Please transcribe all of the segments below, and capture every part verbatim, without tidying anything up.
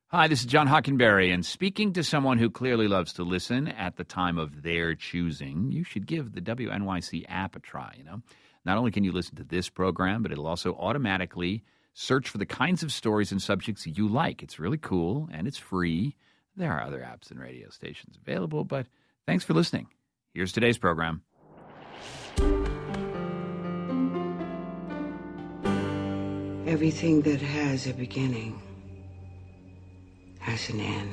Hi, this is John Hockenberry, and speaking to someone who clearly loves to listen at the time of their choosing, you should give the W N Y C app a try, you know. Not only can you listen to this program, but it'll also automatically search for the kinds of stories and subjects you like. It's really cool, and it's free. There are other apps and radio stations available, but thanks for listening. Here's today's program. Everything that has a beginning has an end.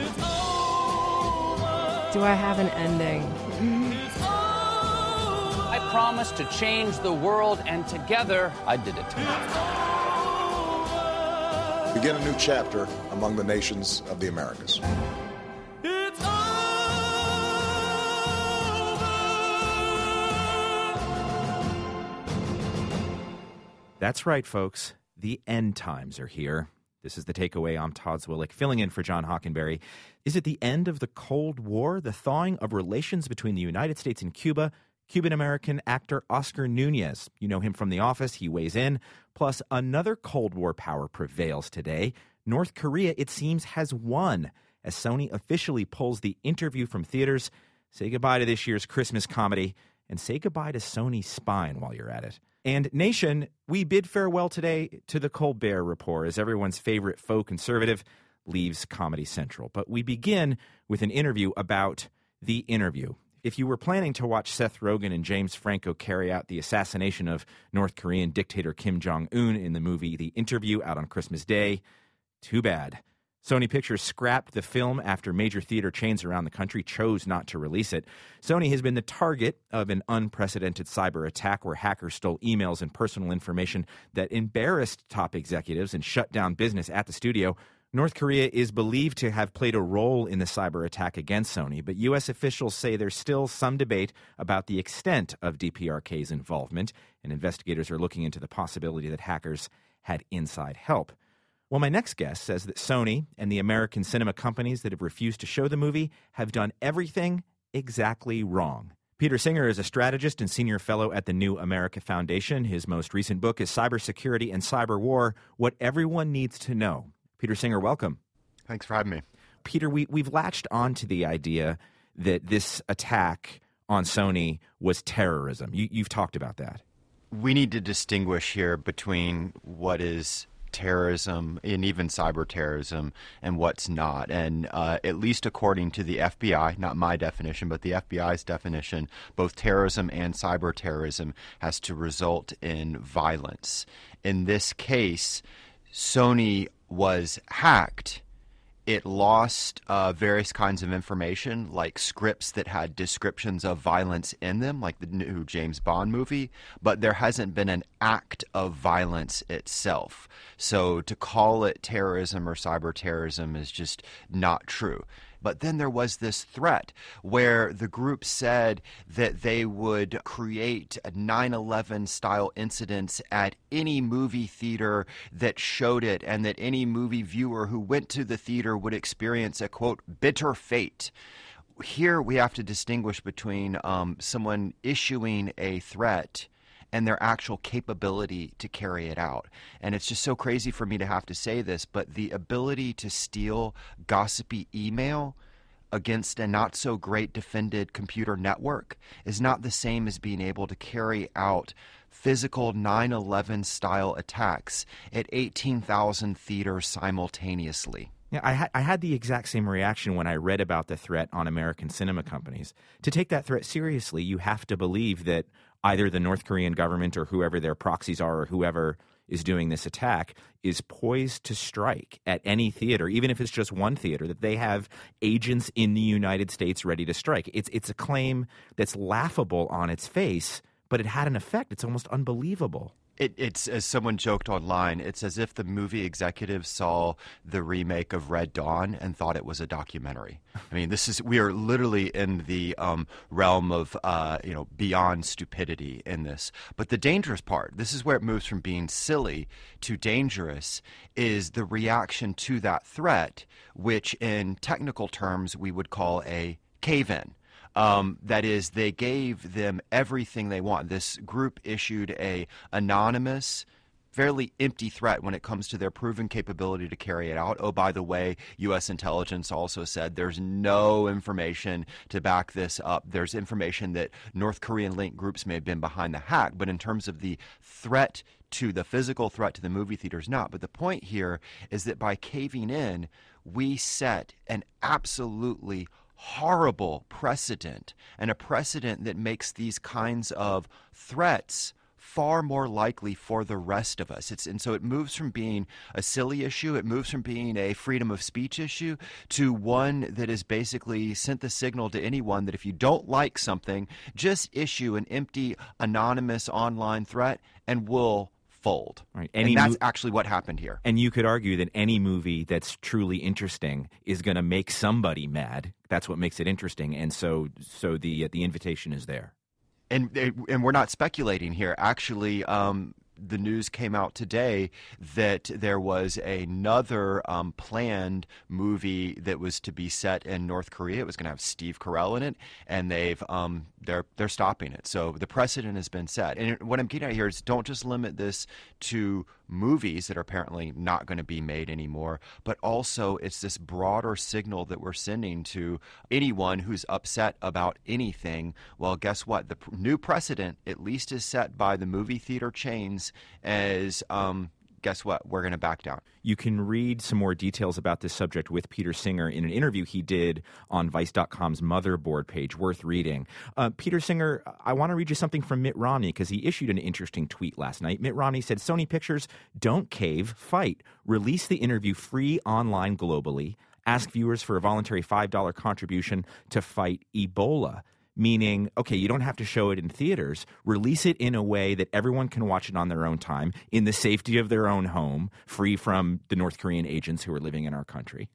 Do I have an ending? I promised to change the world, and together I did it. Begin a new chapter among the nations of the Americas. It's over. That's right, folks. The end times are here. This is The Takeaway. I'm Todd Zwillich, filling in for John Hockenberry. Is it the end of the Cold War, the thawing of relations between the United States and Cuba? Cuban-American actor Oscar Nunez. You know him from The Office. He weighs in. Plus, another Cold War power prevails today. North Korea, it seems, has won as Sony officially pulls The Interview from theaters. Say goodbye to this year's Christmas comedy and say goodbye to Sony's spine while you're at it. And Nation, we bid farewell today to the Colbert Report as everyone's favorite faux conservative leaves Comedy Central. But we begin with an interview about The Interview. If you were planning to watch Seth Rogen and James Franco carry out the assassination of North Korean dictator Kim Jong-un in the movie The Interview out on Christmas Day, too bad. Sony Pictures scrapped the film after major theater chains around the country chose not to release it. Sony has been the target of an unprecedented cyber attack where hackers stole emails and personal information that embarrassed top executives and shut down business at the studio. North Korea is believed to have played a role in the cyber attack against Sony, but U S officials say there's still some debate about the extent of D P R K's involvement, and investigators are looking into the possibility that hackers had inside help. Well, my next guest says that Sony and the American cinema companies that have refused to show the movie have done everything exactly wrong. Peter Singer is a strategist and senior fellow at the New America Foundation. His most recent book is Cybersecurity and Cyber War: What Everyone Needs to Know. Peter Singer, welcome. Thanks for having me. Peter, we, we've latched on to the idea that this attack on Sony was terrorism. You, you've talked about that. We need to distinguish here between what is terrorism and even cyber terrorism and what's not. And uh, at least according to the F B I, not my definition, but the F B I's definition, both terrorism and cyber terrorism has to result in violence. In this case, Sony was hacked. It lost uh, various kinds of information, like scripts that had descriptions of violence in them, like the new James Bond movie, but there hasn't been an act of violence itself. So to call it terrorism or cyber terrorism is just not true. But then there was this threat where the group said that they would create nine eleven style incidents at any movie theater that showed it, and that any movie viewer who went to the theater would experience a, quote, bitter fate. Here we have to distinguish between um, someone issuing a threat and their actual capability to carry it out. And it's just so crazy for me to have to say this, but the ability to steal gossipy email against a not-so-great defended computer network is not the same as being able to carry out physical nine eleven style attacks at eighteen thousand theaters simultaneously. Yeah, I, ha- I had the exact same reaction when I read about the threat on American cinema companies. To take that threat seriously, you have to believe that either the North Korean government or whoever their proxies are or whoever is doing this attack is poised to strike at any theater, even if it's just one theater, that they have agents in the United States ready to strike. It's, it's a claim that's laughable on its face, but it had an effect. It's almost unbelievable. It, it's, as someone joked online, it's as if the movie executives saw the remake of Red Dawn and thought it was a documentary. I mean, this is we are literally in the um, realm of uh, you know beyond stupidity in this. But the dangerous part, this is where it moves from being silly to dangerous, is the reaction to that threat, which in technical terms we would call a cave-in. Um, that is, they gave them everything they want. This group issued a anonymous fairly empty threat when it comes to their proven capability to carry it out. Oh, by the way, U S intelligence also said there's no information to back this up. There's information that North Korean linked groups may have been behind the hack, but in terms of the threat to the physical threat to the movie theaters, not. But the point here is that by caving in, we set an absolutely horrible precedent, and a precedent that makes these kinds of threats far more likely for the rest of us. It's, and so it moves from being a silly issue, it moves from being a freedom of speech issue to one that has basically sent the signal to anyone that if you don't like something, just issue an empty, anonymous online threat and we'll fold. Right. Any and that's mo- actually what happened here. And you could argue that any movie that's truly interesting is going to make somebody mad. That's what makes it interesting. And so so the uh, the invitation is there. And and we're not speculating here. Actually, um, the news came out today that there was another um, planned movie that was to be set in North Korea. It was going to have Steve Carell in it, and they've um, they're they're stopping it. So the precedent has been set. And what I'm getting at here is don't just limit this to movies that are apparently not going to be made anymore, but also it's this broader signal that we're sending to anyone who's upset about anything. Well, guess what? The pr- new precedent, at least, is set by the movie theater chains as um, guess what? We're going to back down. You can read some more details about this subject with Peter Singer in an interview he did on Vice dot com's Motherboard page, worth reading. Uh, Peter Singer, I want to read you something from Mitt Romney because he issued an interesting tweet last night. Mitt Romney said, Sony Pictures, don't cave, fight. Release the interview free online globally. Ask viewers for a voluntary five dollars contribution to fight Ebola. Meaning, okay, you don't have to show it in theaters. Release it in a way that everyone can watch it on their own time, in the safety of their own home, free from the North Korean agents who are living in our country.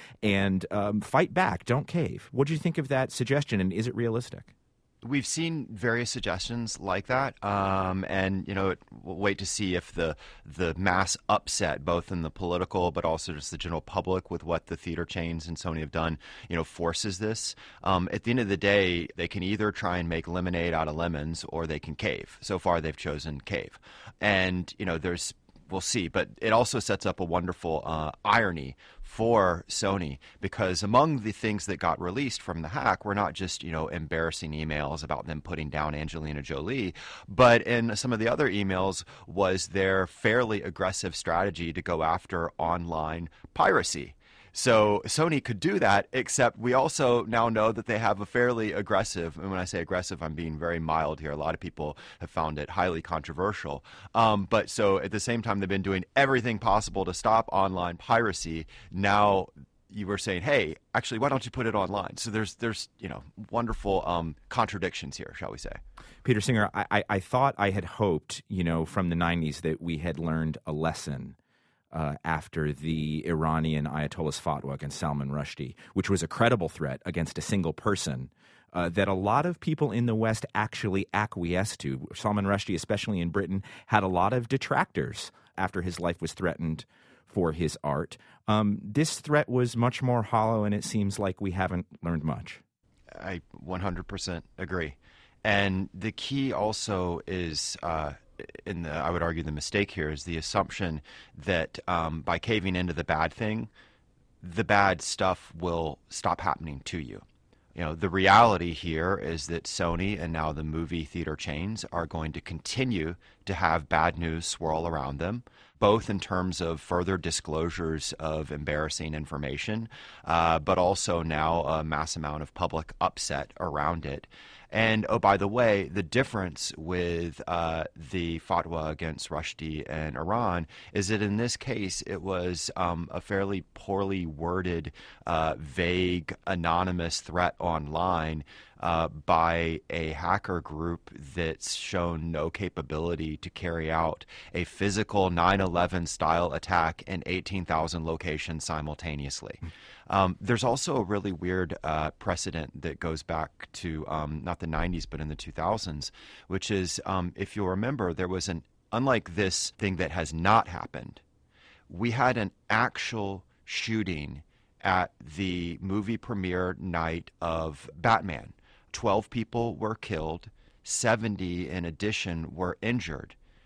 And um, fight back. Don't cave. What do you think of that suggestion, and is it realistic? We've seen various suggestions like that, um, and you know, we'll wait to see if the the mass upset, both in the political but also just the general public, with what the theater chains and Sony have done, you know, forces this. Um, at the end of the day, they can either try and make lemonade out of lemons, or they can cave. So far, they've chosen cave, and you know, there's. We'll see, but it also sets up a wonderful uh, irony for Sony, because among the things that got released from the hack were not just, you know, embarrassing emails about them putting down Angelina Jolie, but in some of the other emails was their fairly aggressive strategy to go after online piracy. So Sony could do that, except we also now know that they have a fairly aggressive, and when I say aggressive, I'm being very mild here. A lot of people have found it highly controversial. Um, but so at the same time, they've been doing everything possible to stop online piracy. Now you were saying, hey, actually, why don't you put it online? So there's, there's you know, wonderful um, contradictions here, shall we say. Peter Singer, I, I, I thought I had hoped, you know, from the nineties that we had learned a lesson Uh, after the Iranian Ayatollah's fatwa against Salman Rushdie, which was a credible threat against a single person, uh, that a lot of people in the West actually acquiesced to. Salman Rushdie, especially in Britain, had a lot of detractors after his life was threatened for his art. Um, this threat was much more hollow, and it seems like we haven't learned much. I one hundred percent agree. And the key also is... Uh, in the, I would argue the mistake here is the assumption that um, by caving into the bad thing, the bad stuff will stop happening to you. You know, the reality here is that Sony and now the movie theater chains are going to continue to have bad news swirl around them, both in terms of further disclosures of embarrassing information, uh, but also now a mass amount of public upset around it. And, oh, by the way, the difference with uh, the fatwa against Rushdie and Iran is that in this case it was um, a fairly poorly worded, uh, vague, anonymous threat online uh, by a hacker group that's shown no capability to carry out a physical nine eleven style attack in eighteen thousand locations simultaneously. Um, there's also a really weird uh, precedent that goes back to um, not the nineties, but in the two thousands, which is, um, if you'll remember, there was an, unlike this thing that has not happened, we had an actual shooting at the movie premiere night of Batman. twelve people were killed, seventy in addition were injured.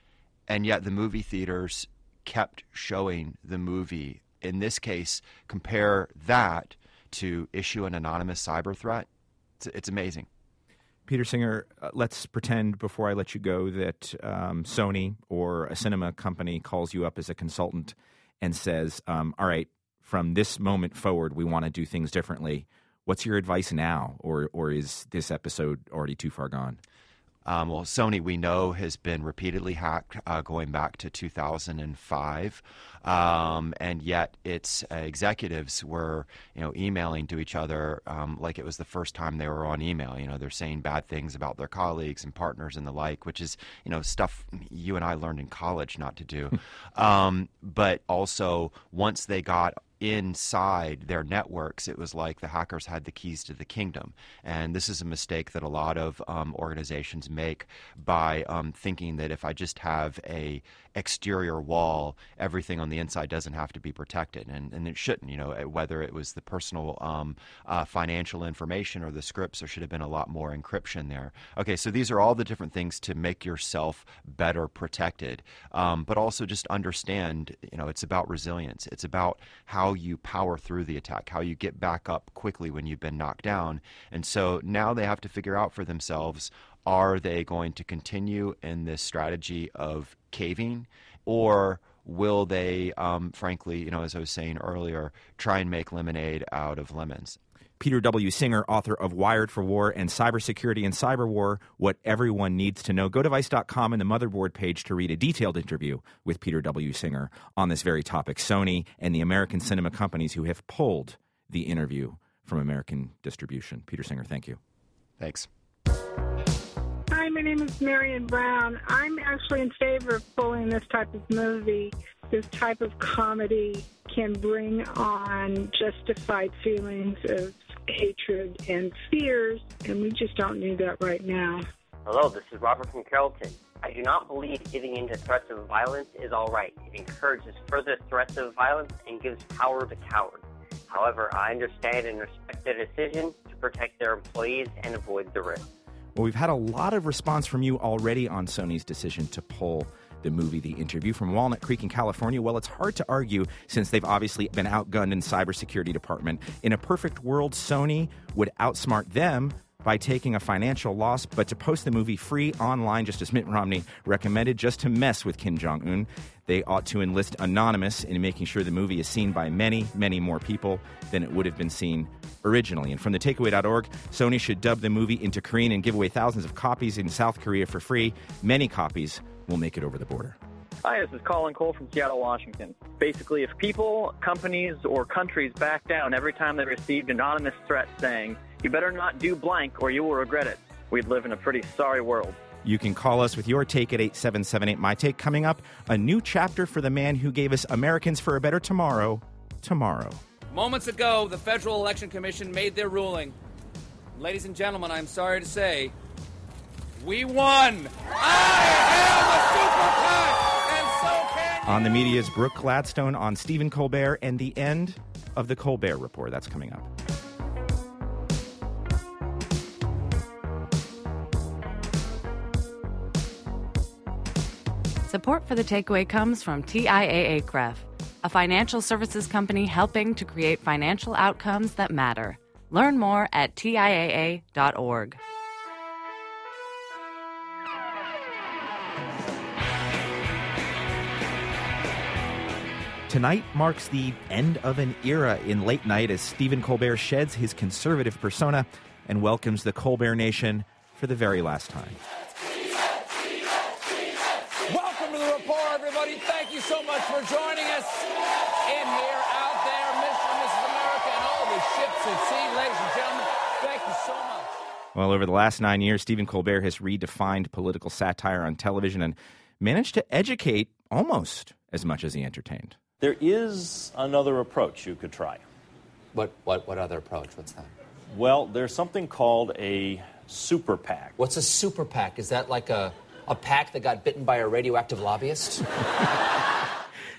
and yet the movie theaters kept showing the movie. In this case, compare that to issue an anonymous cyber threat. It's, it's amazing. Peter Singer, uh, let's pretend before I let you go that um, Sony or a cinema company calls you up as a consultant and says, um, all right, from this moment forward, we want to do things differently. What's your advice now, or or is this episode already too far gone? Um, well, Sony, we know, has been repeatedly hacked uh, going back to two thousand five, um, and yet its uh, executives were, you know, emailing to each other um, like it was the first time they were on email. You know, they're saying bad things about their colleagues and partners and the like, which is, you know, stuff you and I learned in college not to do. um, but also, once they got inside their networks, it was like the hackers had the keys to the kingdom. And this is a mistake that a lot of um, organizations make by um, thinking that if I just have a exterior wall, everything on the inside doesn't have to be protected. And, and it shouldn't, you know, whether it was the personal um, uh, financial information or the scripts, there should have been a lot more encryption there. Okay, so these are all the different things to make yourself better protected. Um, but also just understand, you know, it's about resilience. It's about how you power through the attack, how you get back up quickly when you've been knocked down. And so now they have to figure out for themselves, are they going to continue in this strategy of caving, or will they, um, frankly, you know, as I was saying earlier, try and make lemonade out of lemons? Peter W. Singer, author of Wired for War and Cybersecurity and Cyber War, What Everyone Needs to Know. Go to Vice dot com and the Motherboard page to read a detailed interview with Peter W. Singer on this very topic. Sony and the American cinema companies who have pulled the interview from American distribution. Peter Singer, thank you. Thanks. Hi, my name is Marion Brown. I'm actually in favor of pulling this type of movie. This type of comedy can bring on justified feelings of hatred and fears, and we just don't need that right now. Hello, this is Robert from Carrollton. I do not believe giving in to threats of violence is all right. It encourages further threats of violence and gives power to cowards. However, I understand and respect their decision to protect their employees and avoid the risk. Well, we've had a lot of response from you already on Sony's decision to pull the movie The Interview from Walnut Creek in California. Well, it's hard to argue since they've obviously been outgunned in cybersecurity department. In a perfect world, Sony would outsmart them by taking a financial loss, but to post the movie free online, just as Mitt Romney recommended, just to mess with Kim Jong-un. They ought to enlist Anonymous in making sure the movie is seen by many, many more people than it would have been seen originally. And from the takeaway dot org, Sony should dub the movie into Korean and give away thousands of copies in South Korea for free. Many copies will make it over the border. Hi, this is Colin Cole from Seattle, Washington. Basically, if people, companies, or countries back down every time they received anonymous threats saying, you better not do blank or you will regret it, we'd live in a pretty sorry world. You can call us with your take at eight seven seven eight, my take. Coming up, a new chapter for the man who gave us Americans for a Better Tomorrow, tomorrow. Moments ago, the Federal Election Commission made their ruling. Ladies and gentlemen, I'm sorry to say, we won! I am a super PAC, and so can you! On the media's Brooke Gladstone on Stephen Colbert and the end of the Colbert Report. That's coming up. Support for The Takeaway comes from T I A A C R E F, a financial services company helping to create financial outcomes that matter. Learn more at T I A A dot org. Tonight marks the end of an era in late night as Stephen Colbert sheds his conservative persona and welcomes the Colbert Nation for the very last time. Welcome to the report, everybody. Thank you so much for joining us in here, out there, Mister and Missus America, and all the ships at sea. Ladies and gentlemen, thank you so much. Well, over the last nine years, Stephen Colbert has redefined political satire on television and managed to educate almost as much as he entertained. There is another approach you could try. What, what, what other approach? What's that? Well, there's something called a super PAC. What's a super PAC? Is that like a, a PAC that got bitten by a radioactive lobbyist?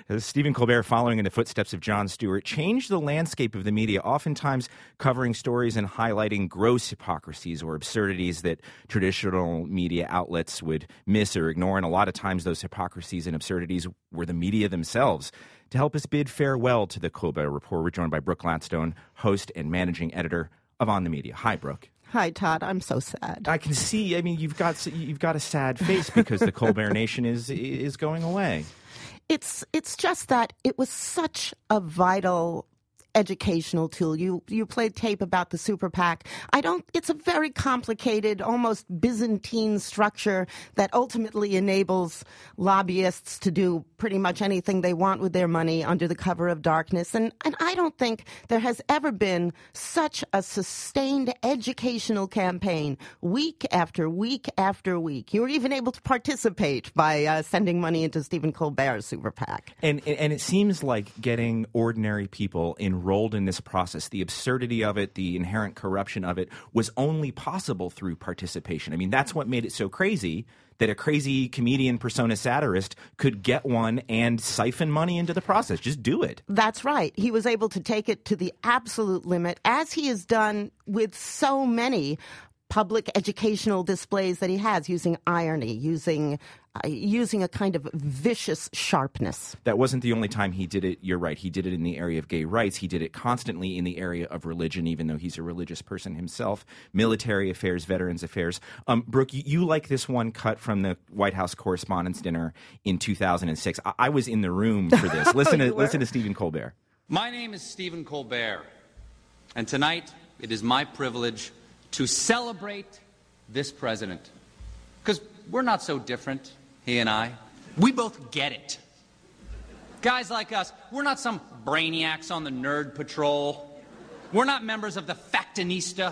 Stephen Colbert, following in the footsteps of Jon Stewart, changed the landscape of the media, oftentimes covering stories and highlighting gross hypocrisies or absurdities that traditional media outlets would miss or ignore. And a lot of times those hypocrisies and absurdities were the media themselves. To help us bid farewell to the Colbert Report, we're joined by Brooke Gladstone, host and managing editor of On the Media. Hi, Brooke. Hi, Todd. I'm so sad. I can see. I mean, you've got you've got a sad face because the Colbert Nation is is going away. It's it's just that it was such a vital educational tool. You you played tape about the super PAC. I don't. It's a very complicated, almost Byzantine structure that ultimately enables lobbyists to do pretty much anything they want with their money under the cover of darkness. And and I don't think there has ever been such a sustained educational campaign week after week after week. You were even able to participate by uh, sending money into Stephen Colbert's super PAC. And and it seems like getting ordinary people in enrolled in this process, the absurdity of it, the inherent corruption of it, was only possible through participation. I mean, that's what made it so crazy that a crazy comedian persona satirist could get one and siphon money into the process. Just do it. That's right. He was able to take it to the absolute limit, as he has done with so many public educational displays that he has, using irony, using uh, using a kind of vicious sharpness. That wasn't the only time he did it. You're right. He did it in the area of gay rights. He did it constantly in the area of religion, even though he's a religious person himself. Military affairs, veterans affairs. Um, Brooke, you, you like this one cut from the White House Correspondents' Dinner in two thousand six. I, I was in the room for this. Listen to listen to Stephen Colbert. My name is Stephen Colbert, and tonight it is my privilege to celebrate this president. Because we're not so different, he and I. We both get it. Guys like us, we're not some brainiacs on the nerd patrol. We're not members of the Factinista.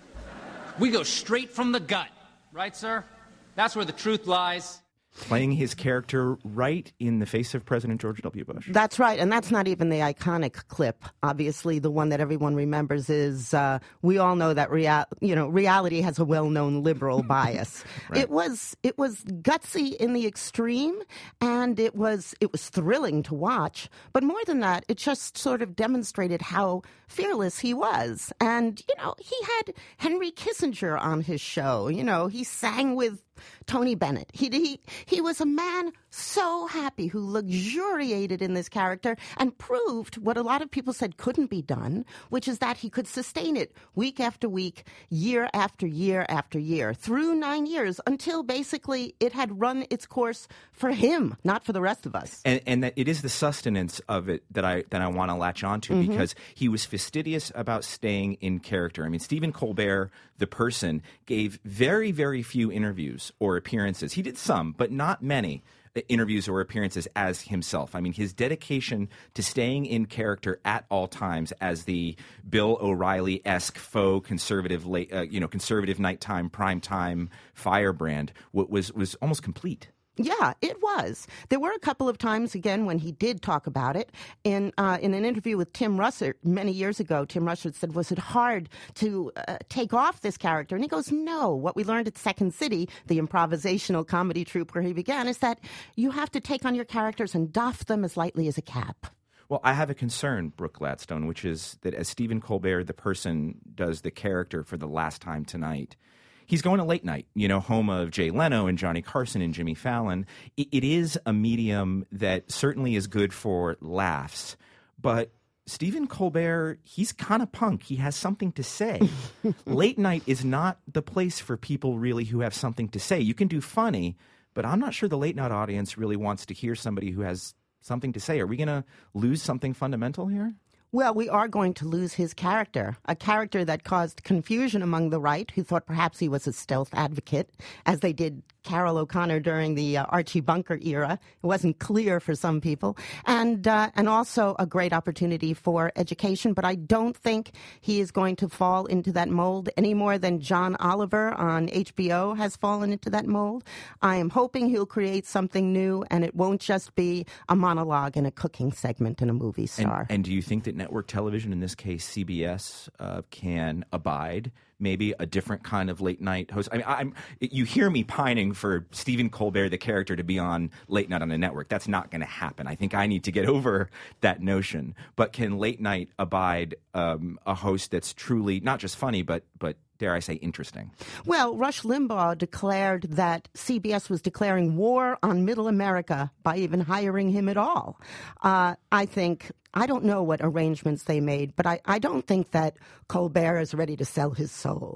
We go straight from the gut. Right, sir? That's where the truth lies. Playing his character right in the face of President George W. Bush. That's right, and that's not even the iconic clip. Obviously, the one that everyone remembers is, uh, we all know that rea- you know, reality has a well-known liberal bias. Right. It was it was gutsy in the extreme, and it was it was thrilling to watch. But more than that, it just sort of demonstrated how fearless he was. And, you know, he had Henry Kissinger on his show. You know, he sang with Tony Bennett. He, he he was a man so happy who luxuriated in this character and proved what a lot of people said couldn't be done, which is that he could sustain it week after week, year after year after year, through nine years until basically it had run its course for him, not for the rest of us. And, and that it is the sustenance of it that I that I want to latch onto, mm-hmm. because he was fastidious about staying in character. I mean, Stephen Colbert, the person, gave very, very few interviews or appearances. He did some, but not many interviews or appearances as himself. I mean, his dedication to staying in character at all times as the Bill O'Reilly-esque faux conservative, late, uh, you know, conservative nighttime, primetime firebrand was was almost complete. Yeah, it was. There were a couple of times, again, when he did talk about it. In uh, in an interview with Tim Russert many years ago, Tim Russert said, was it hard to uh, take off this character? And he goes, no. What we learned at Second City, the improvisational comedy troupe where he began, is that you have to take on your characters and doff them as lightly as a cap. Well, I have a concern, Brooke Gladstone, which is that as Stephen Colbert, the person, does the character for the last time tonight, he's going to late night, you know, home of Jay Leno and Johnny Carson and Jimmy Fallon. It, it is a medium that certainly is good for laughs. But Stephen Colbert, he's kind of punk. He has something to say. Late night is not the place for people really who have something to say. You can do funny, but I'm not sure the late night audience really wants to hear somebody who has something to say. Are we going to lose something fundamental here? Well, we are going to lose his character, a character that caused confusion among the right, who thought perhaps he was a stealth advocate, as they did Carol O'Connor during the uh, Archie Bunker era. It wasn't clear for some people. And uh, and also a great opportunity for education. But I don't think he is going to fall into that mold any more than John Oliver on H B O has fallen into that mold. I am hoping he'll create something new, and it won't just be a monologue in a cooking segment in a movie star. And, and do you think that network television, in this case C B S, uh, can abide maybe a different kind of late night host. I mean, I'm, you hear me pining for Stephen Colbert, the character, to be on late night on a network. That's not going to happen. I think I need to get over that notion. But can late night abide um, a host that's truly not just funny, but but dare I say, interesting? Well, Rush Limbaugh declared that C B S was declaring war on middle America by even hiring him at all. Uh, I think, I don't know what arrangements they made, but I, I don't think that Colbert is ready to sell his soul.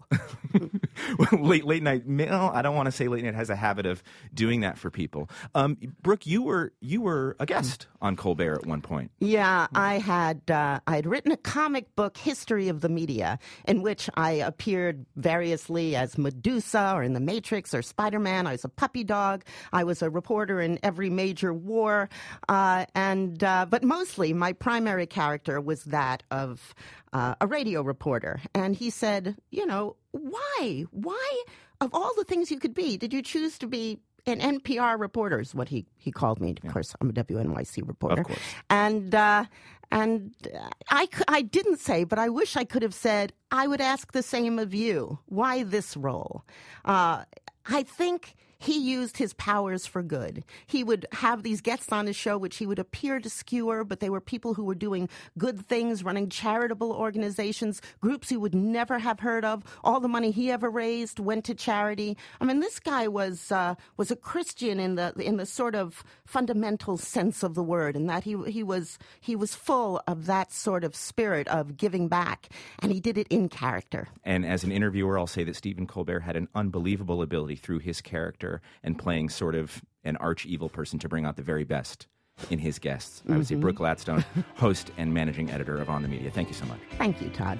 Well, late late night. No, I don't want to say late night has a habit of doing that for people. Um, Brooke, you were you were a guest on Colbert at one point. Yeah, I had uh, I had written a comic book, History of the Media, in which I appeared variously as Medusa or in The Matrix or Spider-Man. I was a puppy dog. I was a reporter in every major war, uh, and uh, but mostly my primary character was that of uh, a radio reporter. And he said, you know, why? Why, of all the things you could be, did you choose to be an N P R reporter? Is what he, he called me. Of yeah. course, I'm a W N Y C reporter. Of course. And, uh, and I, I didn't say, but I wish I could have said, I would ask the same of you. Why this role? Uh, I think he used his powers for good. He would have these guests on his show, which he would appear to skewer, but they were people who were doing good things, running charitable organizations, groups he would never have heard of. All the money he ever raised went to charity. I mean, this guy was uh, was a Christian in the in the sort of fundamental sense of the word, in that he he was he was full of that sort of spirit of giving back, and he did it in character. And as an interviewer, I'll say that Stephen Colbert had an unbelievable ability through his character and playing sort of an arch-evil person to bring out the very best in his guests. Mm-hmm. I would say Brooke Gladstone, host and managing editor of On the Media. Thank you so much. Thank you, Todd.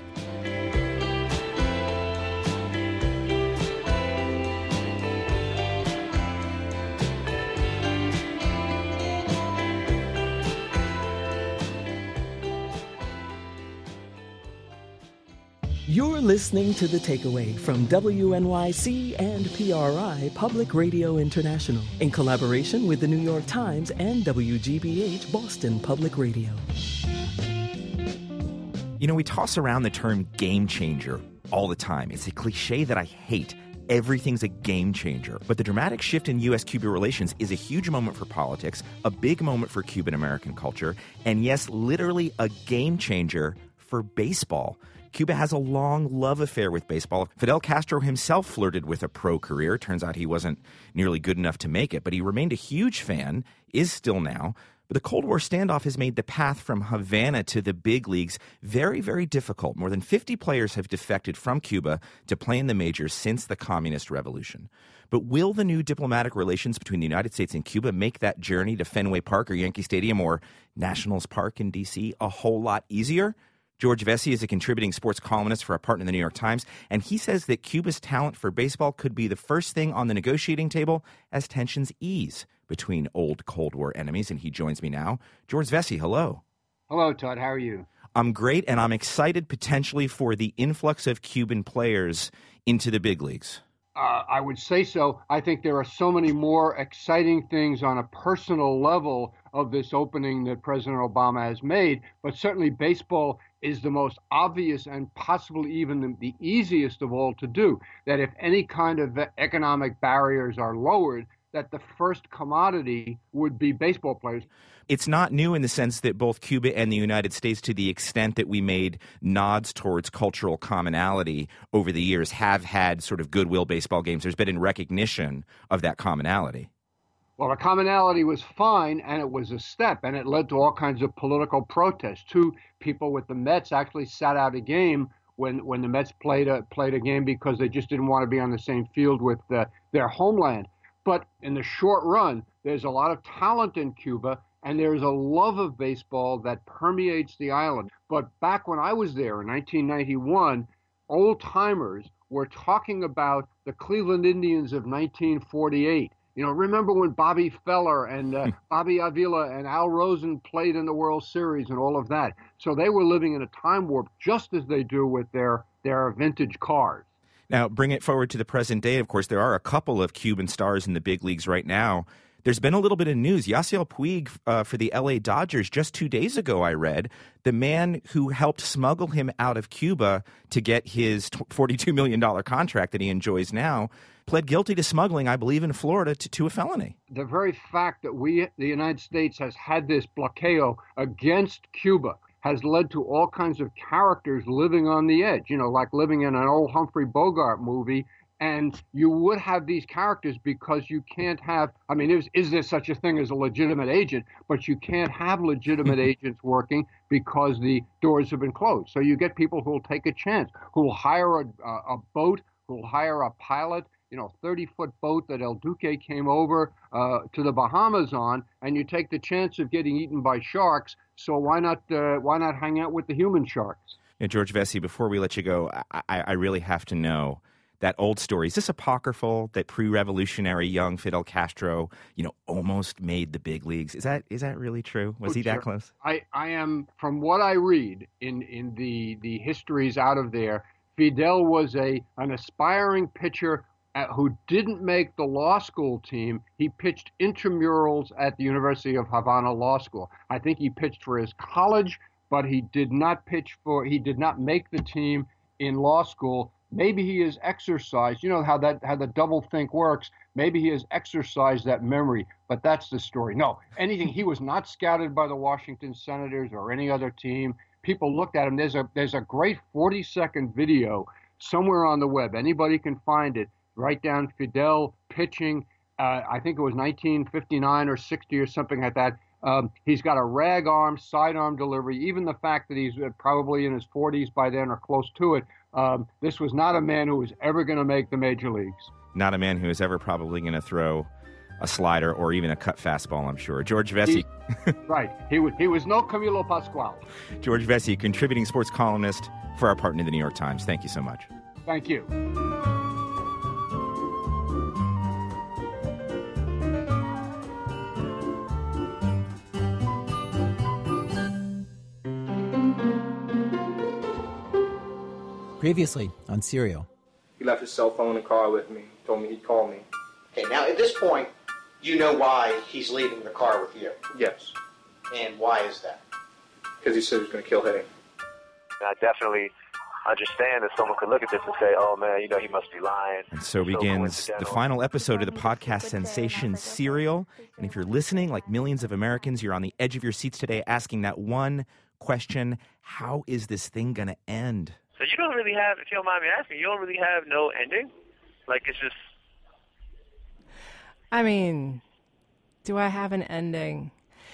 You're listening to The Takeaway from W N Y C and P R I Public Radio International in collaboration with the New York Times and W G B H Boston Public Radio. You know, we toss around the term game changer all the time. It's a cliche that I hate. Everything's a game changer. But the dramatic shift in U S Cuba relations is a huge moment for politics, a big moment for Cuban-American culture, and yes, literally a game changer for baseball. Cuba has a long love affair with baseball. Fidel Castro himself flirted with a pro career. Turns out he wasn't nearly good enough to make it, but he remained a huge fan, is still now. But the Cold War standoff has made the path from Havana to the big leagues very, very difficult. More than fifty players have defected from Cuba to play in the majors since the Communist Revolution. But will the new diplomatic relations between the United States and Cuba make that journey to Fenway Park or Yankee Stadium or Nationals Park in D C a whole lot easier? George Vesey is a contributing sports columnist for our partner in the New York Times, and he says that Cuba's talent for baseball could be the first thing on the negotiating table as tensions ease between old Cold War enemies, and he joins me now. George Vesey, hello. Hello, Todd. How are you? I'm great, and I'm excited potentially for the influx of Cuban players into the big leagues. Uh, I would say so. I think there are so many more exciting things on a personal level of this opening that President Obama has made, but certainly baseball is the most obvious and possibly even the easiest of all to do, that if any kind of economic barriers are lowered, that the first commodity would be baseball players. It's not new in the sense that both Cuba and the United States, to the extent that we made nods towards cultural commonality over the years, have had sort of goodwill baseball games. There's been in recognition of that commonality. Well, the commonality was fine, and it was a step, and it led to all kinds of political protests. Two people with the Mets actually sat out a game when, when the Mets played a, played a game because they just didn't want to be on the same field with uh, their homeland. But in the short run, there's a lot of talent in Cuba, and there's a love of baseball that permeates the island. But back when I was there in nineteen ninety-one, old-timers were talking about the Cleveland Indians of nineteen forty-eight. You know, remember when Bobby Feller and uh, Bobby Avila and Al Rosen played in the World Series and all of that. So they were living in a time warp, just as they do with their, their vintage cars. Now, bring it forward to the present day. Of course, there are a couple of Cuban stars in the big leagues right now There's been a little bit of news. Yasiel Puig uh, for the L A Dodgers just two days ago, I read, the man who helped smuggle him out of Cuba to get his forty-two million dollars contract that he enjoys now, pled guilty to smuggling, I believe, in Florida to, to a felony. The very fact that we, the United States, has had this bloqueo against Cuba has led to all kinds of characters living on the edge, you know, like living in an old Humphrey Bogart movie. And you would have these characters because you can't have, I mean, is, is there such a thing as a legitimate agent? But you can't have legitimate agents working because the doors have been closed. So you get people who will take a chance, who will hire a, a boat, who will hire a pilot, you know, thirty-foot boat that El Duque came over uh, to the Bahamas on, and you take the chance of getting eaten by sharks. So why not uh, why not hang out with the human sharks? Yeah, George Vesey, before we let you go, I, I really have to know that old story. Is this apocryphal that pre-revolutionary young Fidel Castro, you know, almost made the big leagues? Is that is that really true? Was Oh, he that sure. close? I, I am, from what I read in, in the, the histories out of there, Fidel was a an aspiring pitcher at, who didn't make the law school team. He pitched intramurals at the University of Havana Law School. I think he pitched for his college, but he did not pitch for, he did not make the team in law school. Maybe he has exercised, you know how that how the double think works. Maybe he has exercised that memory, but that's the story. No, anything. He was not scouted by the Washington Senators or any other team. People looked at him. There's a there's a great forty second video somewhere on the web. Anybody can find it. Write down Fidel pitching. Uh, I think it was nineteen fifty-nine or sixty or something like that. Um, he's got a rag arm, sidearm delivery. Even the fact that he's probably in his forties by then or close to it. Um, this was not a man who was ever going to make the major leagues. Not a man who is ever probably going to throw a slider or even a cut fastball, I'm sure. George Vesey. He, right. He was, he was no Camilo Pascual. George Vesey, contributing sports columnist for our partner, the New York Times. Thank you so much. Thank you. Previously on Serial. He left his cell phone in the car with me. Told me he'd call me. Okay, now at this point, you know why he's leaving the car with you. Yes. And why is that? Because he said he was going to kill Hay. I definitely understand that someone could look at this and say, oh, man, you know, he must be lying. And so begins the final episode of the podcast sensation Serial. And if you're listening, like millions of Americans, you're on the edge of your seats today asking that one question: how is this thing going to end? So you don't really have, if you don't mind me asking, you don't really have no ending? Like, it's just... I mean, do I have an ending?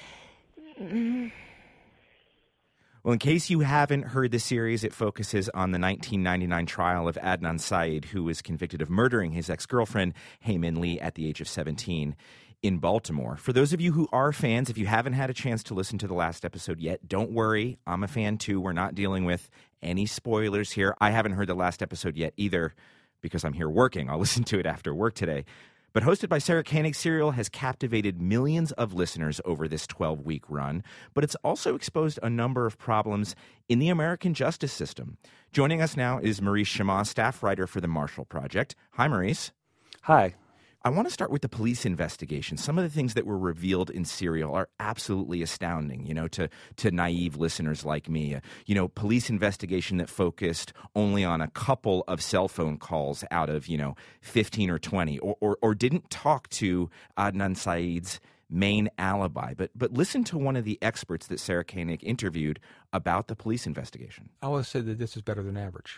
Mm. Well, in case you haven't heard the series, it focuses on the nineteen ninety-nine trial of Adnan Syed, who was convicted of murdering his ex-girlfriend, Hae Min Lee, at the age of seventeen in Baltimore. For those of you who are fans, if you haven't had a chance to listen to the last episode yet, don't worry. I'm a fan too. We're not dealing with any spoilers here. I haven't heard the last episode yet either because I'm here working. I'll listen to it after work today. But hosted by Sarah Koenig, Serial has captivated millions of listeners over this twelve-week run, but it's also exposed a number of problems in the American justice system. Joining us now is Maurice Chammah, staff writer for the Marshall Project. Hi, Maurice. Hi. I want to start with the police investigation. Some of the things that were revealed in Serial are absolutely astounding, you know, to, to naive listeners like me. Uh, you know, police investigation that focused only on a couple of cell phone calls out of, you know, fifteen or twenty, or, or, or didn't talk to Adnan Syed's main alibi. But but listen to one of the experts that Sarah Koenig interviewed about the police investigation. I always said that this is better than average.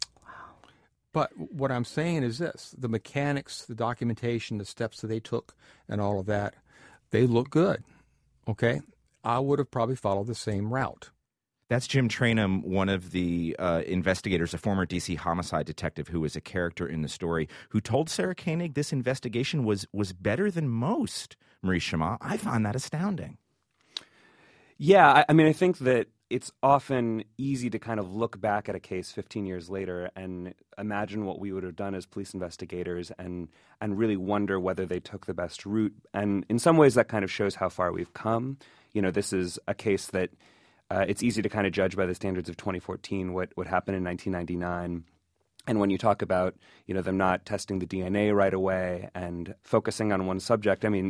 But what I'm saying is this: the mechanics, the documentation, the steps that they took, and all of that, they look good. Okay? I would have probably followed the same route. That's Jim Trainum, one of the uh, investigators, a former D C homicide detective who was a character in the story, who told Sarah Koenig this investigation was was better than most. Maurice Chammah, I find that astounding. Yeah, I, I mean, I think that it's often easy to kind of look back at a case fifteen years later and imagine what we would have done as police investigators and and really wonder whether they took the best route. And in some ways, that kind of shows how far we've come. You know, this is a case that uh, it's easy to kind of judge by the standards of twenty fourteen what, what happened in nineteen ninety-nine. And when you talk about, you know, them not testing the D N A right away and focusing on one subject, I mean,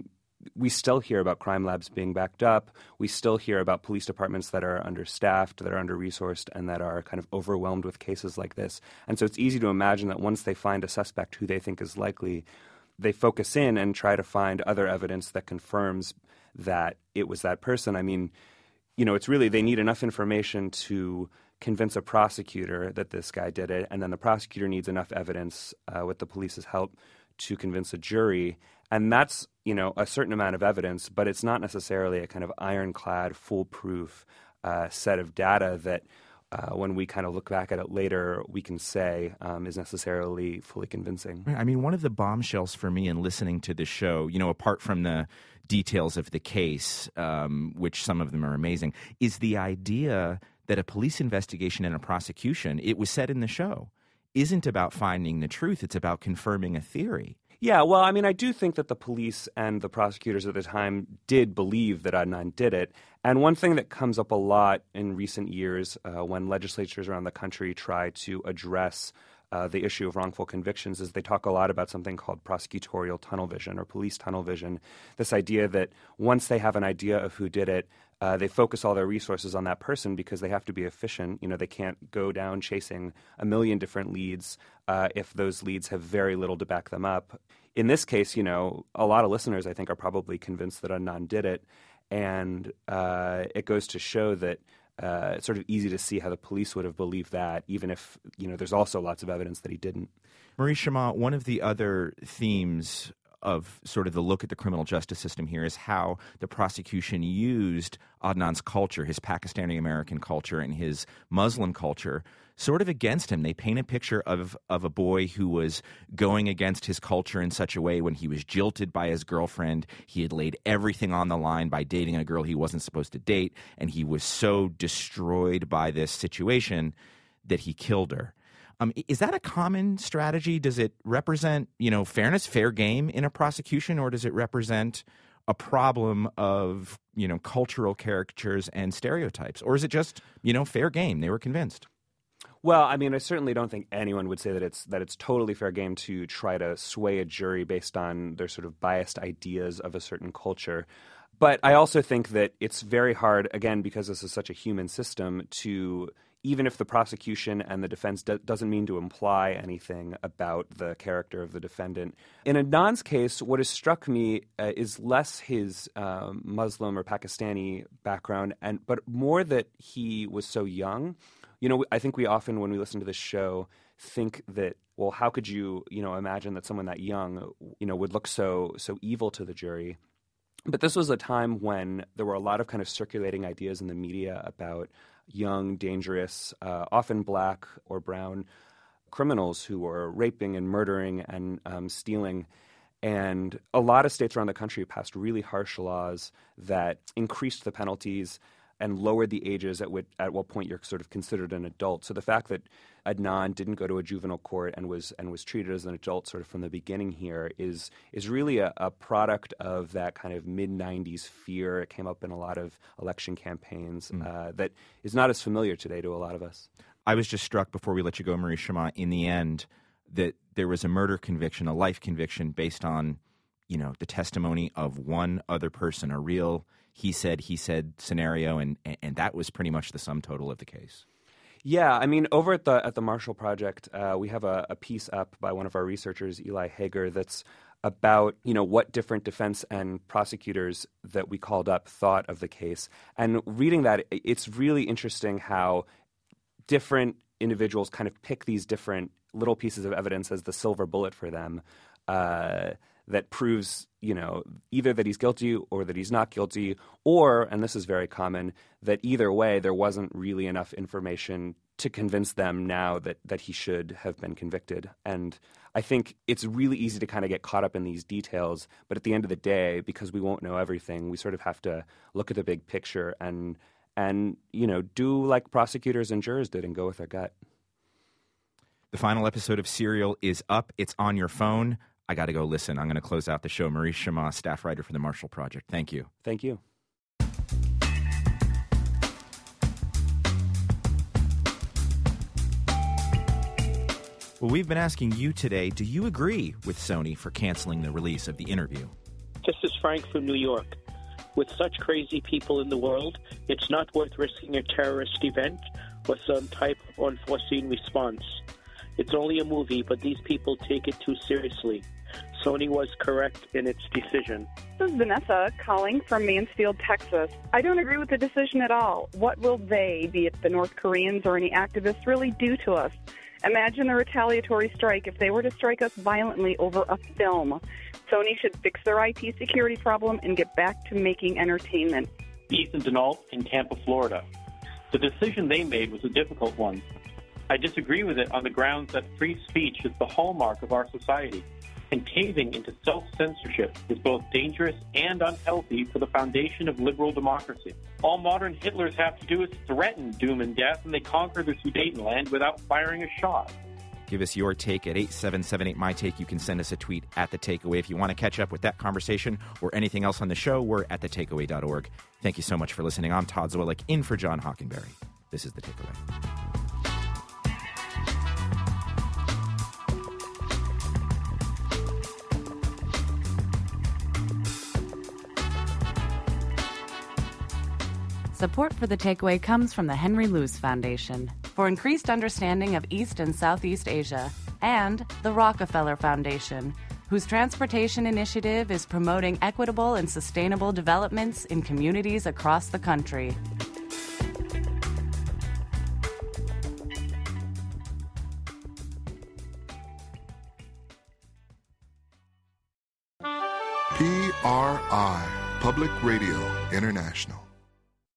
we still hear about crime labs being backed up. We still hear about police departments that are understaffed, that are under-resourced, and that are kind of overwhelmed with cases like this. And so it's easy to imagine that once they find a suspect who they think is likely, they focus in and try to find other evidence that confirms that it was that person. I mean, you know, it's really, they need enough information to convince a prosecutor that this guy did it, and then the prosecutor needs enough evidence uh, with the police's help to convince a jury. And that's, you know, a certain amount of evidence, but it's not necessarily a kind of ironclad, foolproof uh, set of data that uh, when we kind of look back at it later, we can say um, is necessarily fully convincing. I mean, one of the bombshells for me in listening to the show, you know, apart from the details of the case, um, which some of them are amazing, is the idea that a police investigation and a prosecution, it was said in the show, isn't about finding the truth. It's about confirming a theory. Yeah, well, I mean, I do think that the police and the prosecutors at the time did believe that Adnan did it. And one thing that comes up a lot in recent years uh, when legislatures around the country try to address uh, the issue of wrongful convictions is they talk a lot about something called prosecutorial tunnel vision or police tunnel vision, this idea that once they have an idea of who did it, Uh, they focus all their resources on that person because they have to be efficient. You know, they can't go down chasing a million different leads uh, if those leads have very little to back them up. In this case, you know, a lot of listeners, I think, are probably convinced that Adnan did it. And uh, it goes to show that uh, it's sort of easy to see how the police would have believed that, even if, you know, there's also lots of evidence that he didn't. Marie Shama, one of the other themes of sort of the look at the criminal justice system here is how the prosecution used Adnan's culture, his Pakistani-American culture and his Muslim culture, sort of against him. They paint a picture of, of a boy who was going against his culture in such a way when he was jilted by his girlfriend. He had laid everything on the line by dating a girl he wasn't supposed to date, and he was so destroyed by this situation that he killed her. Um, is that a common strategy? Does it represent, you know, fairness, fair game in a prosecution, or does it represent a problem of, you know, cultural caricatures and stereotypes? Or is it just, you know, fair game? They were convinced. Well, I mean, I certainly don't think anyone would say that it's that it's totally fair game to try to sway a jury based on their sort of biased ideas of a certain culture. But I also think that it's very hard, again, because this is such a human system, to even if the prosecution and the defense do- doesn't mean to imply anything about the character of the defendant. In Adnan's case, what has struck me uh, is less his um, Muslim or Pakistani background, and but more that he was so young. You know, I think we often, when we listen to this show, think that, well, how could you, you know, imagine that someone that young, you know, would look so so evil to the jury? But this was a time when there were a lot of kind of circulating ideas in the media about young, dangerous, uh, often black or brown criminals who were raping and murdering and um, stealing. And a lot of states around the country passed really harsh laws that increased the penalties and lowered the ages at, which, at what point you're sort of considered an adult. So the fact that Adnan didn't go to a juvenile court and was and was treated as an adult sort of from the beginning here is is really a, a product of that kind of mid nineties fear. It came up in a lot of election campaigns mm. uh, that is not as familiar today to a lot of us. I was just struck before we let you go, Marie Shama, in the end that there was a murder conviction, a life conviction based on, you know, the testimony of one other person, a real he said, he said scenario, and, and that was pretty much the sum total of the case. Yeah, I mean, over at the at the Marshall Project, uh, we have a, a piece up by one of our researchers, Eli Hager, that's about, you know, what different defense and prosecutors that we called up thought of the case. And reading that, it's really interesting how different individuals kind of pick these different little pieces of evidence as the silver bullet for them. Uh, that proves, you know, either that he's guilty or that he's not guilty, or, and this is very common, that either way there wasn't really enough information to convince them now that, that he should have been convicted. And I think it's really easy to kind of get caught up in these details, but at the end of the day, because we won't know everything, we sort of have to look at the big picture and, and you know, do like prosecutors and jurors did and go with our gut. The final episode of Serial is up. It's on your phone. I got to go listen. I'm going to close out the show. Marie Shama, staff writer for the Marshall Project. Thank you. Thank you. Well, we've been asking you today, do you agree with Sony for canceling the release of The Interview? This is Frank from New York. With such crazy people in the world, it's not worth risking a terrorist event or some type of unforeseen response. It's only a movie, but these people take it too seriously. Sony was correct in its decision. This is Vanessa calling from Mansfield, Texas. I don't agree with the decision at all. What will they, be it the North Koreans or any activists, really do to us? Imagine a retaliatory strike if they were to strike us violently over a film. Sony should fix their I T security problem and get back to making entertainment. Ethan Denault in Tampa, Florida. The decision they made was a difficult one. I disagree with it on the grounds that free speech is the hallmark of our society, and caving into self-censorship is both dangerous and unhealthy for the foundation of liberal democracy. All modern Hitlers have to do is threaten doom and death, and they conquer the Sudetenland without firing a shot. Give us your take at eight seven seven eight, my take. You can send us a tweet at The Takeaway. If you want to catch up with that conversation or anything else on the show, we're at the takeaway dot org. Thank you so much for listening. I'm Todd Zwillich, in for John Hockenberry. This is The Takeaway. Support for The Takeaway comes from the Henry Luce Foundation for increased understanding of East and Southeast Asia, and the Rockefeller Foundation, whose transportation initiative is promoting equitable and sustainable developments in communities across the country. P R I, Public Radio International.